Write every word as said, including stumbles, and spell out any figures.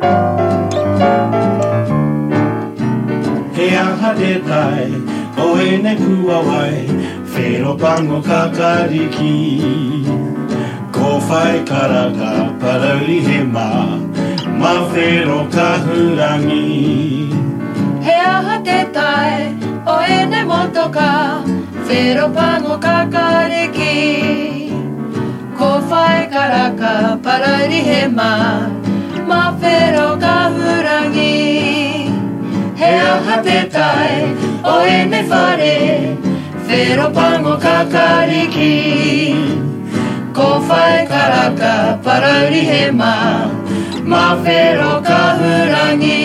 He aha te tai, o e ne kua wai, whero pango kakariki. Ko whai karaka parauri he mā, ma whero kahurangi. He aha te tai, o e ne motoka, whero pango kakariki. Ko whai karaka parauri he mā, ma whero kahurangi. He aha te tai, o e ne whare, whero pango kakariki. Ko whai karaka parauri he mā, ma whero kahurangi.